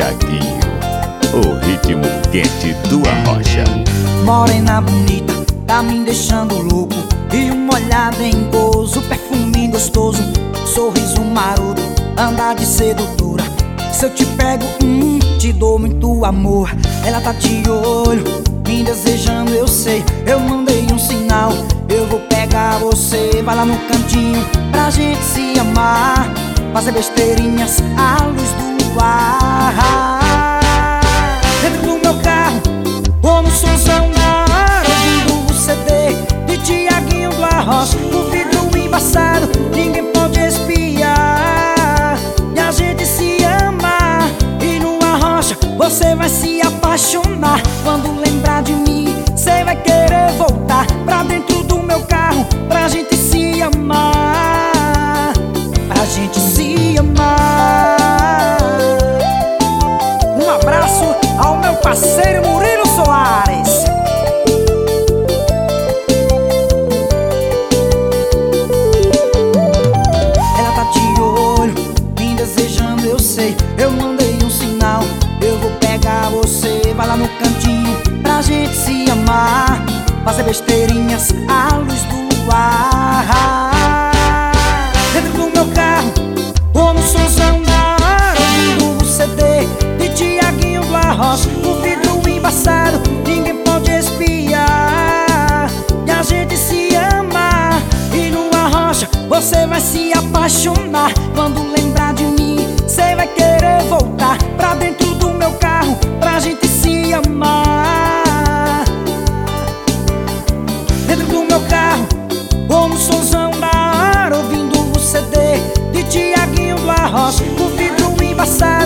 Tiaguinho, o ritmo quente do Arrocha. Morena bonita, tá me deixando louco. E um olhar dengoso, perfume gostoso, sorriso maroto, andar de sedutora. Se eu te pego, te dou muito amor. Ela tá de olho, me desejando, eu sei. Eu mandei um sinal, eu vou pegar você. Vai lá no cantinho pra gente se amar, fazer besteirinhas à luz do luar. Dentro do meu carro, ou no somzão na hora, ouvindo o CD de Tiaguinho do Arrocha. O vidro embaçado, ninguém pode espiar, e a gente se ama. E no Arrocha você vai se apaixonar. Quando lembrar de mim, você vai querer voltar pra dentro do meu carro, pra gente se amar, pra gente se amar. Um abraço ao meu parceiro Murilo Soares. Ela tá de olho, me desejando, eu sei. Eu mandei um sinal, eu vou pegar você. Vai lá no cantinho pra gente se amar, fazer besteirinhas à luz do luar. Dentro do meu carro, ou no somzão da hora, ouvindo o CD de Tiaguinho do Arrocha. O vidro embaçado, ninguém pode espiar, e a gente se ama. E no Arrocha você vai se apaixonar. Quando lembrar de mim, você vai querer voltar pra dentro do meu carro, pra gente se amar. Dentro do meu carro, ou no somzão da hora, ouvindo o CD de Tiaguinho do Arrocha. O vidro embaçado,